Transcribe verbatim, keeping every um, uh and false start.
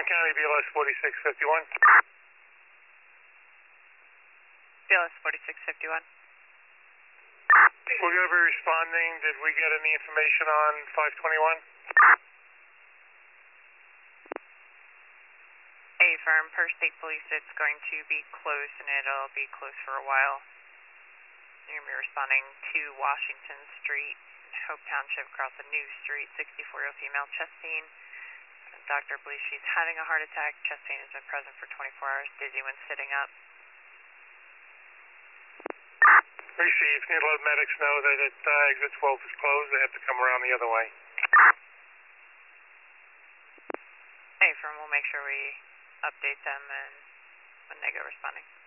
County, B L S forty-six fifty-one. B L S forty-six fifty-one. We're going to be responding. Did we get any information on five twenty-one? A firm, per state police, it's going to be closed and it'll be closed for a while. You're going to be responding to Washington Street, Hope Township, across a new street, sixty-four-year-old female, chest pain. The doctor believes she's having a heart attack. Chest pain has been present for twenty-four hours, dizzy when sitting up. Received. Need to let medics know that it, uh, exit twelve is closed. They have to come around the other way. A firm, we'll make sure we update them and when they go responding.